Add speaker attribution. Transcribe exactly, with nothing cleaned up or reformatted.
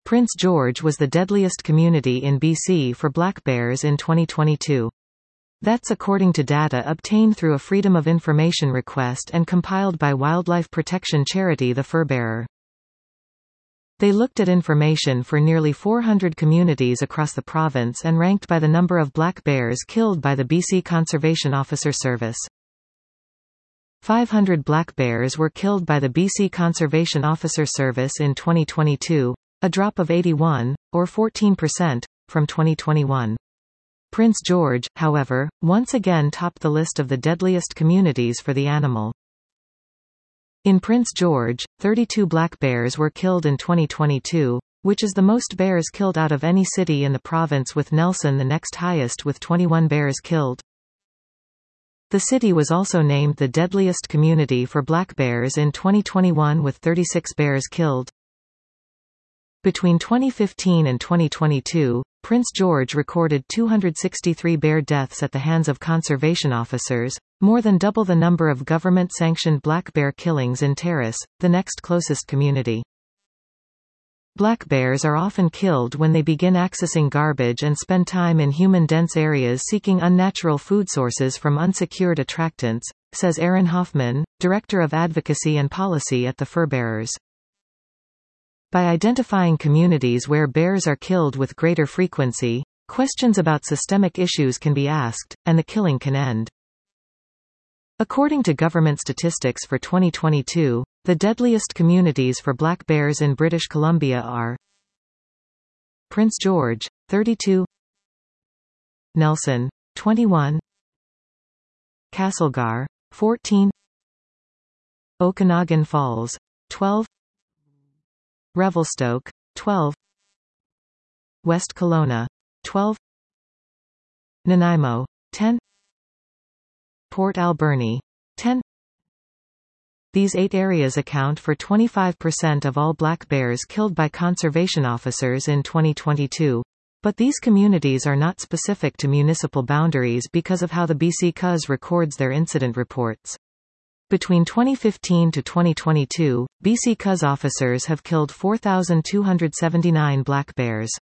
Speaker 1: Prince George was the deadliest community in B C for black bears in twenty twenty-two. That's according to data obtained through a Freedom of Information request and compiled by wildlife protection charity The Fur Bearer. They looked at information for nearly four hundred communities across the province and ranked by the number of black bears killed by the B C Conservation Officer Service. five hundred black bears were killed by the B C Conservation Officer Service in twenty twenty-two, a drop of eighty-one, or fourteen percent, from twenty twenty-one. Prince George, however, once again topped the list of the deadliest communities for the animal. In Prince George, thirty-two black bears were killed in twenty twenty-two, which is the most bears killed out of any city in the province, with Nelson the next highest with twenty-one bears killed. The city was also named the deadliest community for black bears in twenty twenty-one with thirty-six bears killed. Between twenty fifteen and twenty twenty-two, Prince George recorded two hundred sixty-three bear deaths at the hands of conservation officers, more than double the number of government-sanctioned black bear killings in Terrace, the next closest community. Black bears are often killed when they begin accessing garbage and spend time in human-dense areas seeking unnatural food sources from unsecured attractants, says Aaron Hoffman, Director of Advocacy and Policy at the Fur Bearers. By identifying communities where bears are killed with greater frequency, questions about systemic issues can be asked, and the killing can end. According to government statistics for twenty twenty-two, the deadliest communities for black bears in British Columbia are Prince George, thirty-two, Nelson, twenty-one, Castlegar, fourteen, Okanagan Falls, twelve, Revelstoke, twelve, West Kelowna, twelve, Nanaimo, ten, Port Alberni, ten. These eight areas account for twenty-five percent of all black bears killed by conservation officers in twenty twenty-two. But these communities are not specific to municipal boundaries because of how the B C C U S records their incident reports. Between twenty fifteen to twenty twenty-two, B C C U S officers have killed four thousand two hundred seventy-nine black bears.